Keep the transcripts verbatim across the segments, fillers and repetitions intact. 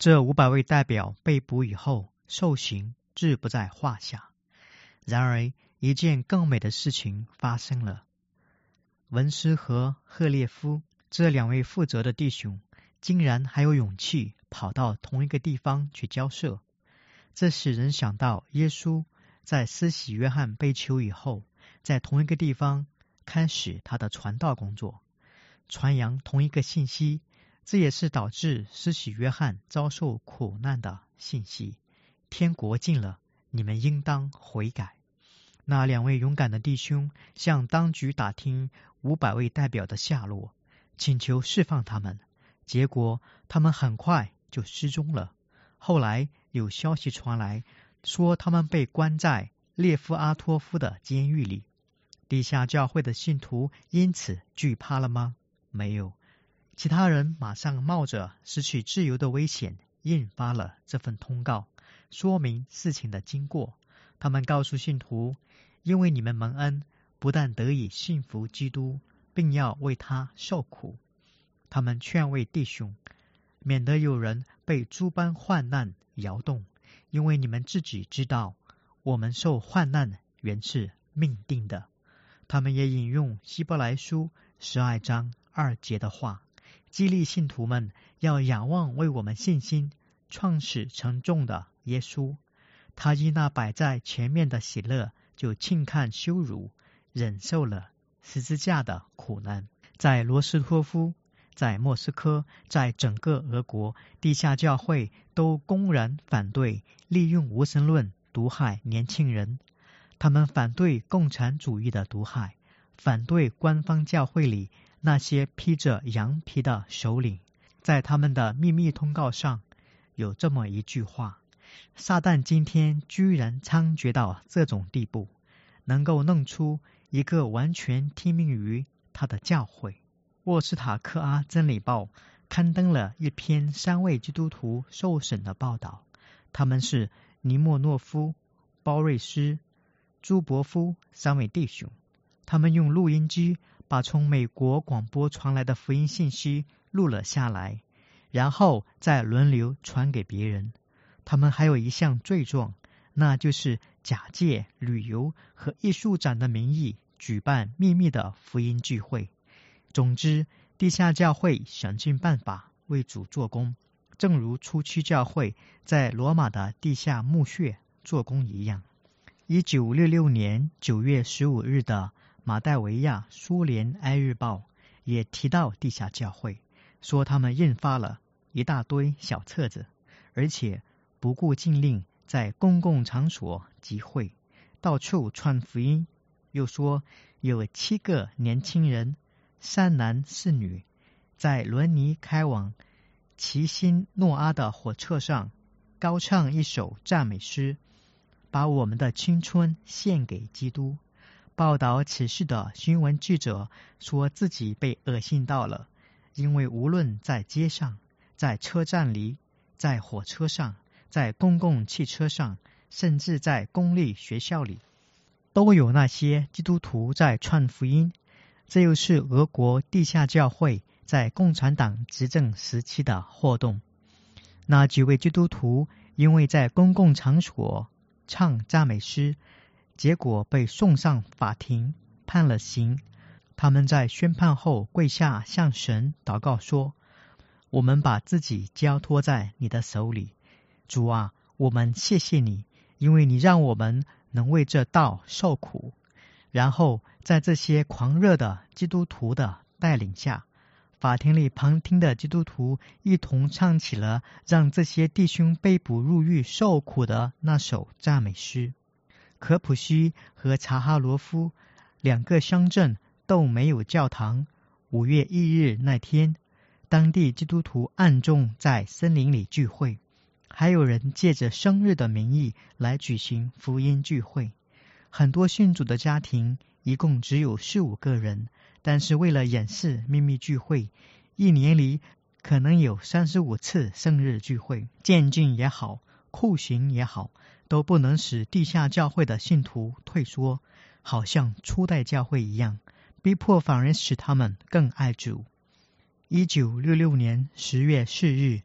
这五百位代表被捕以后，受刑自不在话下。然而，一件更美的事情发生了。文斯和赫列夫这两位负责的弟兄，竟然还有勇气跑到同一个地方去交涉。这使人想到耶稣在施洗约翰被囚以后，在同一个地方开始他的传道工作，传扬同一个信息。这也是导致施洗约翰遭受苦难的信息：天国近了，你们应当悔改。那两位勇敢的弟兄向当局打听五百位代表的下落，请求释放他们。结果他们很快就失踪了。后来有消息传来，说他们被关在列夫阿托夫的监狱里。地下教会的信徒因此惧怕了吗？没有。其他人马上冒着失去自由的危险，印发了这份通告，说明事情的经过。他们告诉信徒，因为你们蒙恩，不但得以信服基督，并要为他受苦。他们劝慰弟兄，免得有人被诸般患难摇动，因为你们自己知道，我们受患难原是命定的。他们也引用希伯来书十二章二节的话，激励信徒们要仰望为我们信心创始成终的耶稣。他因那摆在前面的喜乐，就轻看羞辱，忍受了十字架的苦难。在罗斯托夫，在莫斯科，在整个俄国，地下教会都公然反对利用无神论毒害年轻人。他们反对共产主义的毒害，反对官方教会里那些披着羊皮的首领。在他们的秘密通告上有这么一句话：撒旦今天居然猖獗到这种地步，能够弄出一个完全听命于他的教会。沃斯塔克阿真理报刊登了一篇三位基督徒受审的报道，他们是尼莫诺夫、包瑞斯、朱伯夫三位弟兄。他们用录音机把从美国广播传来的福音信息录了下来，然后再轮流传给别人。他们还有一项罪状，那就是假借旅游和艺术展的名义举办秘密的福音聚会。总之，地下教会想尽办法为主做工，正如初期教会在罗马的地下墓穴做工一样。一九六六年九月十五日的马代维亚苏联哀日报也提到地下教会，说他们印发了一大堆小册子，而且不顾禁令在公共场所集会，到处传福音。又说有七个年轻人，三男四女，在伦尼开往齐辛诺阿的火车上高唱一首赞美诗，把我们的青春献给基督。报道此事的新闻记者说自己被恶心到了，因为无论在街上、在车站里、在火车上、在公共汽车上，甚至在公立学校里，都有那些基督徒在传福音。这又是俄国地下教会在共产党执政时期的活动。那几位基督徒因为在公共场所唱赞美诗，结果被送上法庭，判了刑。他们在宣判后跪下向神祷告说：我们把自己交托在你的手里，主啊，我们谢谢你，因为你让我们能为这道受苦。然后在这些狂热的基督徒的带领下，法庭里旁听的基督徒一同唱起了让这些弟兄被捕入狱受苦的那首赞美诗。可普西和查哈罗夫两个乡镇都没有教堂。五月一日那天，当地基督徒暗中在森林里聚会，还有人借着生日的名义来举行福音聚会。很多信主的家庭一共只有四五个人，但是为了掩饰秘密聚会，一年里可能有三十五次生日聚会。监禁也好，酷刑也好，都不能使地下教会的信徒退缩，好像初代教会一样，逼迫反而使他们更爱主。一九六六年十月四日，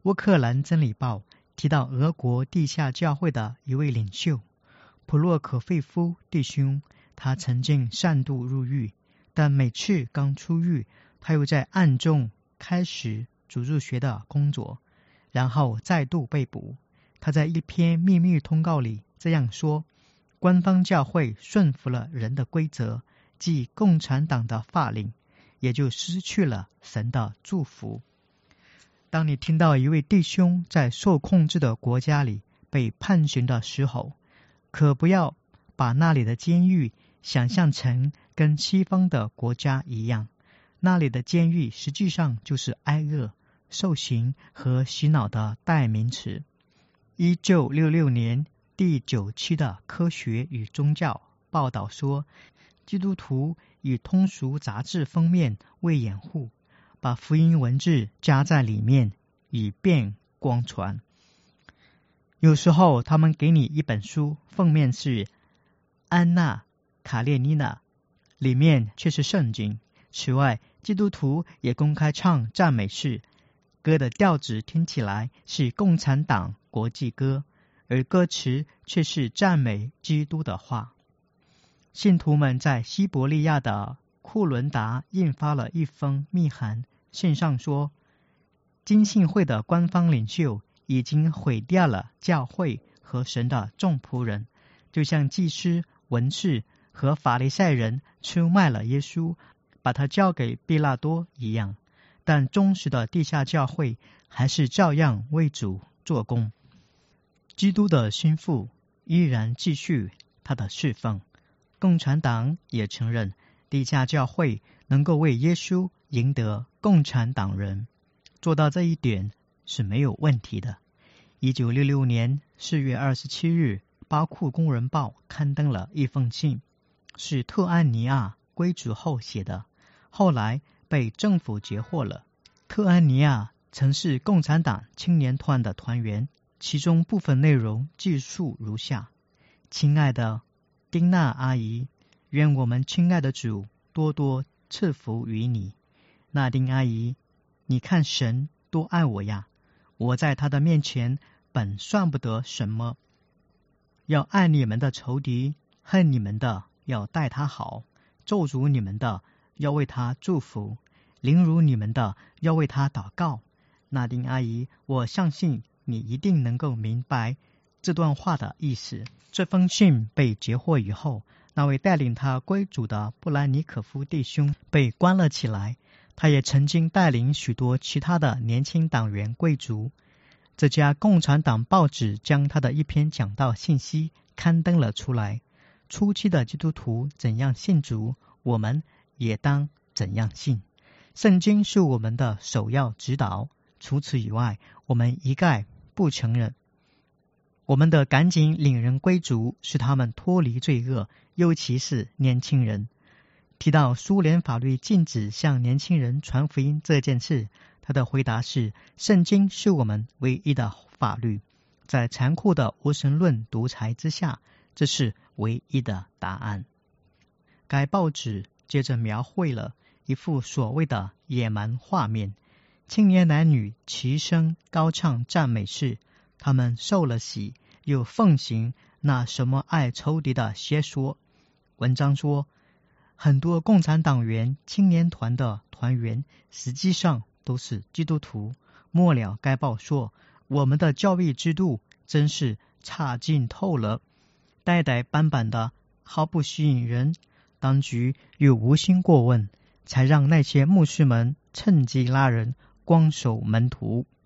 乌克兰真理报提到俄国地下教会的一位领袖普洛可费夫弟兄，他曾经善妒入狱，但每次刚出狱，他又在暗中开始主日学的工作，然后再度被捕。他在一篇秘密通告里这样说：官方教会顺服了人的规则，即共产党的法令，也就失去了神的祝福。当你听到一位弟兄在受控制的国家里被判刑的时候，可不要把那里的监狱想象成跟西方的国家一样，那里的监狱实际上就是挨饿、受刑和洗脑的代名词。一九六六年第九期的《科学与宗教》报道说，基督徒以通俗杂志封面为掩护，把福音文字加在里面，以便光传。有时候他们给你一本书，封面是安娜卡列尼娜，里面却是圣经。此外，基督徒也公开唱赞美诗，歌的调子听起来是共产党国际歌，而歌词却是赞美基督的话。信徒们在西伯利亚的库伦达印发了一封密函，信上说，浸信会的官方领袖已经毁掉了教会和神的众仆人，就像祭司、文士和法利赛人出卖了耶稣，把他交给毕拉多一样。但忠实的地下教会还是照样为主做工。基督的心腹依然继续他的侍奉。共产党也承认地下教会能够为耶稣赢得共产党人，做到这一点是没有问题的。一九六六年四月二十七日，巴库工人报刊登了一封信，是特安尼亚归主后写的，后来被政府截获了。特安尼亚曾是共产党青年团的团员，其中部分内容记述如下：亲爱的丁娜阿姨，愿我们亲爱的主多多赐福于你。那丁阿姨，你看神多爱我呀，我在他的面前本算不得什么。要爱你们的仇敌，恨你们的要待他好，咒诅你们的要为他祝福，凌辱你们的要为他祷告。那丁阿姨，我相信你一定能够明白这段话的意思。这封信被截获以后，那位带领他归主的布兰尼可夫弟兄被关了起来。他也曾经带领许多其他的年轻党员归主。这家共产党报纸将他的一篇讲道信息刊登了出来。初期的基督徒怎样信主，我们也当怎样信。圣经是我们的首要指导，除此以外，我们一概不承认。我们的赶紧领人归主，使他们脱离罪恶，尤其是年轻人。提到苏联法律禁止向年轻人传福音这件事，他的回答是：圣经是我们唯一的法律，在残酷的无神论独裁之下，这是唯一的答案。该报纸接着描绘了一幅所谓的野蛮画面，青年男女齐声高唱赞美诗，他们受了洗，又奉行那什么爱仇敌的邪说。文章说，很多共产党员青年团的团员实际上都是基督徒。末了该报说，我们的教育制度真是差劲透了，呆呆板板的，毫不吸引人。当局又无心过问，才让那些牧师们趁机拉人光守门徒。